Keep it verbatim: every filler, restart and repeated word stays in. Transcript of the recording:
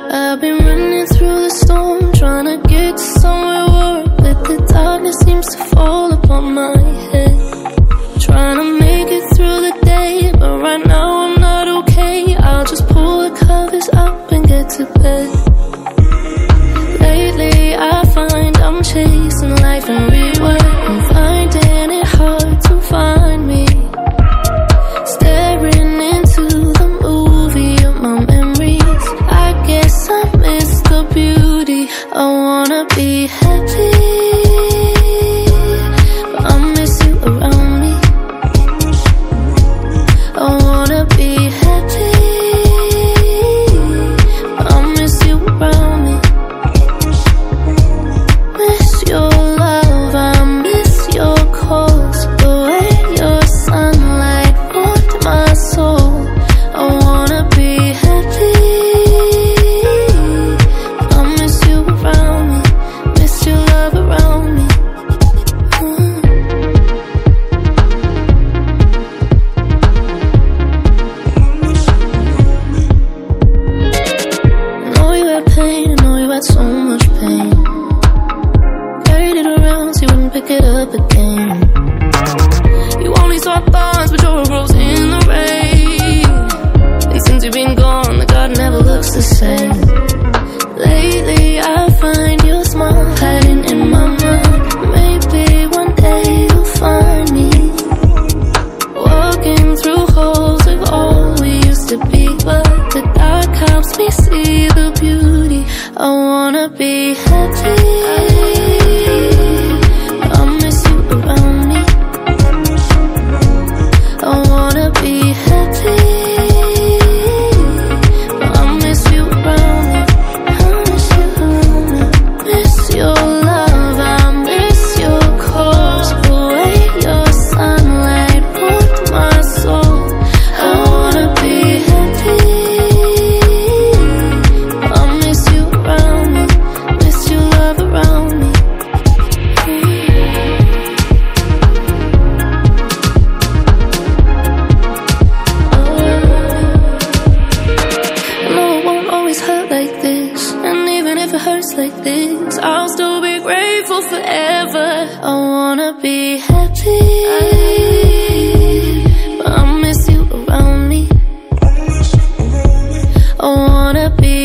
I've been running through the storm, trying to get to somewhere warm, but the darkness seems to fall upon my head. Trying to make it through the day, but right now I'm not okay. I'll just pull the covers up and get to bed. Lately I find I'm chasing life in real. I'm finding it hard to find me, staring into the movie of my memories. I guess I miss the beauty. I wanna be happy, but I miss you around me. I wanna be happy, but I miss you around me. Miss your love, I miss your calls, the way your sunlight warmed my soul. I wanna be happy, but I miss you around me. Miss your love around me. Mm. I know you had pain, I know you had so much pain. Carried it around so you wouldn't pick it up again. You only saw thorns, but your rose in the rain. And since you've been gone, the garden never looks the same. Lately I find your smile hiding in my mind. Maybe one day you'll find me walking through holes of all we used to be, but the dark helps me see the beauty. I wanna be happy, I miss you around me. I wanna be happy, but I miss you around me. I miss you around me. Miss your love, I miss your calls, the way your sunlight warmed my soul. I wanna be happy, but I miss you around me. Miss your love around me. I know it won't always hurt like this, and even if it hurts like this, I'll still be grateful forever. I wanna be happy, but I miss you around me. I wanna be